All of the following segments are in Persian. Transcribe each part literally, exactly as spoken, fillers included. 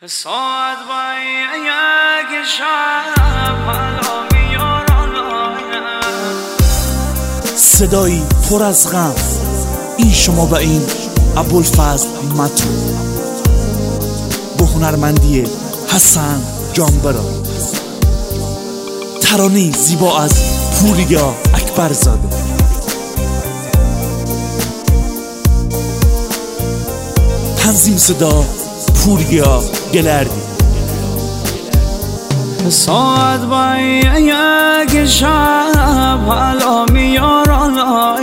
ساعت با یک شب حالا میارم صدایی پر از غم. این شما و این ابوالفضل متو با هنرمندی حسن جانبرا. ترانه زیبا از پوریا اکبرزاده. تنظیم صدا پوریا گلردی. ساعت با یک شب حالا میارم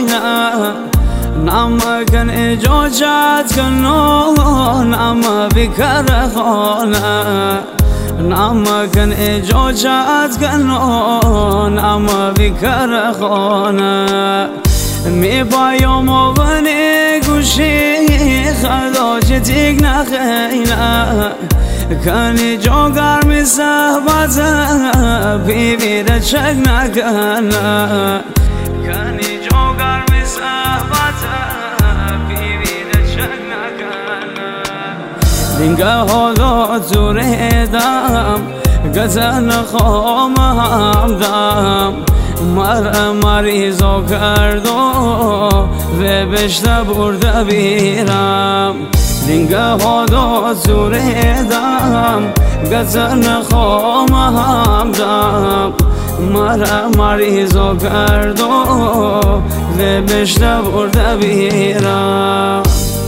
نمکن اجازت کنو نم بکر خانه نمکن اجازت کنو نم بکر خانه می بایم و بنی گوشی خداج دیگ نخینه کنی جا گرمی صحبت بیویده چک نکنه کنی جا گرمی صحبت بیویده چک نکنه دینگه ها زوریدم گزن خوام همدم مر مریضا کرد و بشته برده بیرم دینگه ها دا زوریدم گزن خوام همدم مر مریضا کرد و بشته برده بیرم.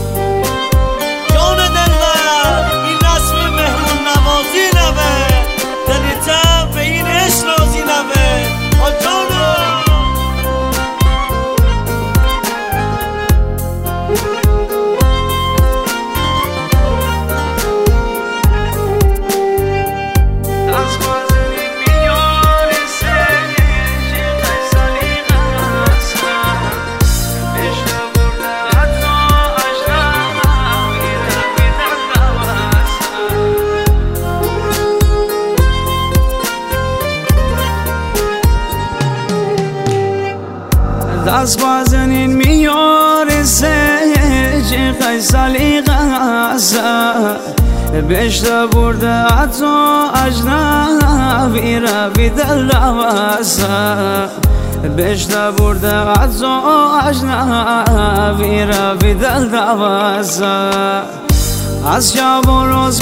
دست بازنین میارسه چه خیلی سلیقه هست بشته برده حتی اجنبی را بی دل روسته بشته برده حتی اجنبی را بی دل روسته از شب و روز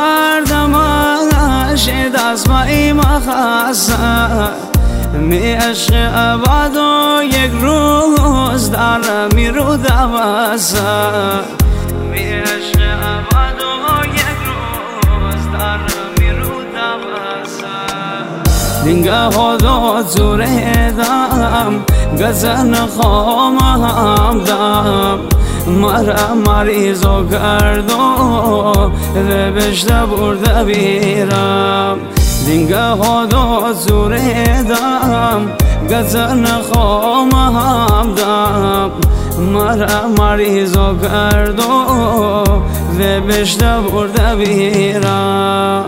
بخردمش دست با ایم خسته می عشق ابد و یک روز در می رو دوسته می عشق ابد و یک روز در می رو دوسته دینگه ها دا زوریدم گزن خوام همدم مر مریضا کرد و بشته برده بیرم دینگه ها دا زوریدم گزن خوام همدم مر مریضا کرد و بشته برده بیرم.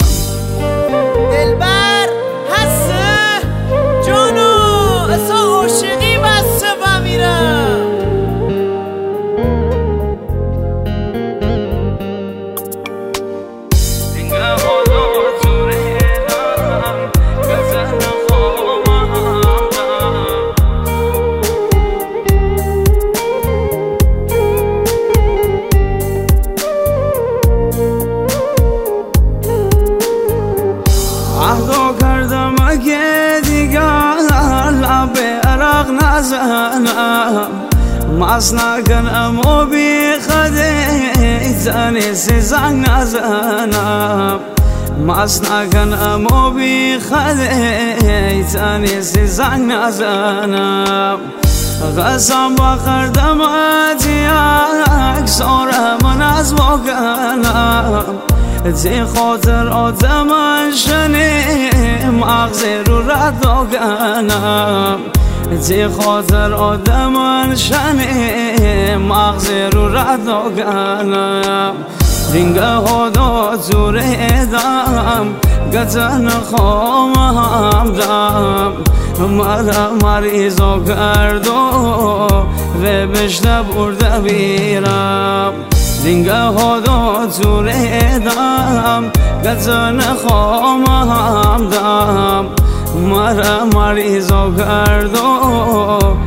دلبر هسته جانو اصلا عاشقی بسته بمیرم عهدو کردم اگه دیگر لب عرق نزنم مست نکنم و بی خدی زنی سی زنگ نزنم مست نکنم و بی خدی زنی سی زنگ نزنم قسم بخوردم از یک ساره من از بکنم تی خاطر آدم شنی مغزی رو رد کنم تی خاطر آدم شنی مغزی رو رد کنم دینگه ها دا زوریدم گزن خوام همدم مر مریضا کرد و بشته برده بیرم دینگه ها دا زوریدم گزن خواهم دم مرا مریض و گرد و